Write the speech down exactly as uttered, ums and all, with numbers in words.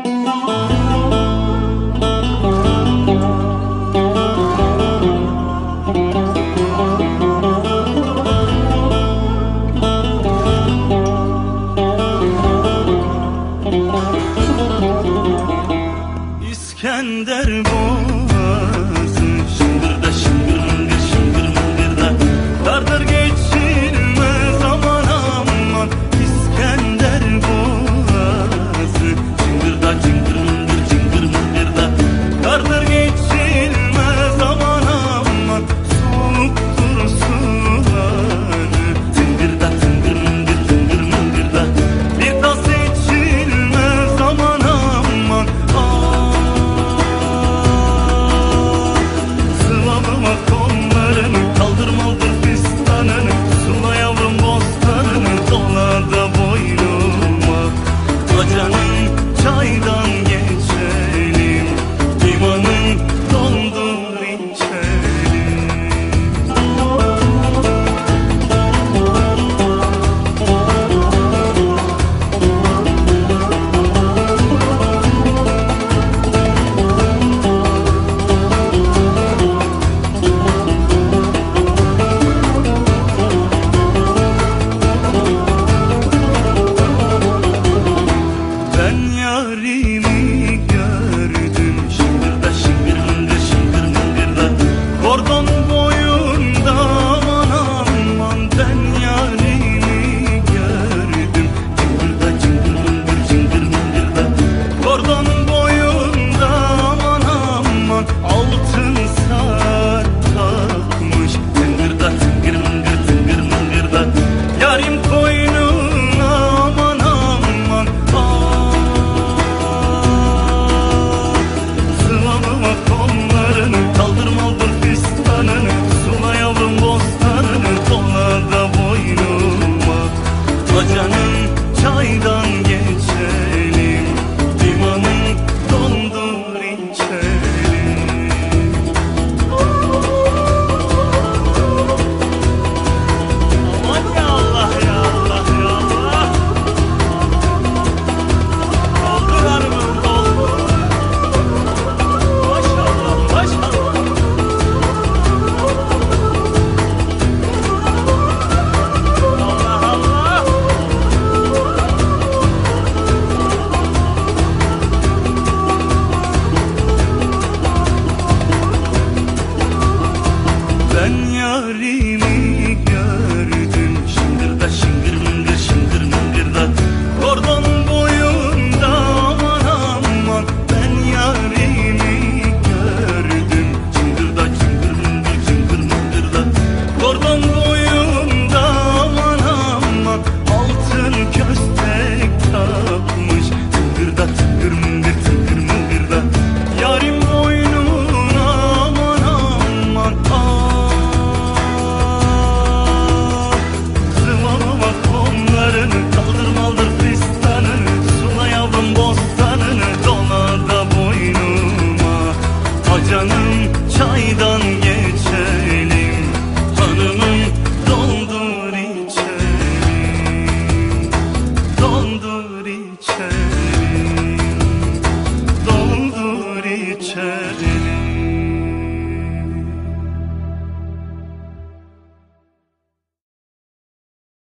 İskender boğazı şıngırda şıngır mıngır şıngır mıngırda dardır geçilmez aman aman. İskender boğazı şıngırda şıngır mıngır şıngır mıngırda dardır geçilmez aman aman. Soğuktur suları tıngırda tıngır mıngır tıngır mıngırda bir tas içilmez aman aman. Kollarını kaldırmalıdır fistanını, sula yavrum bostanını, dola da boynuma. Bacanın çaydan geçelim, limanın doldur içelim. Ben yarim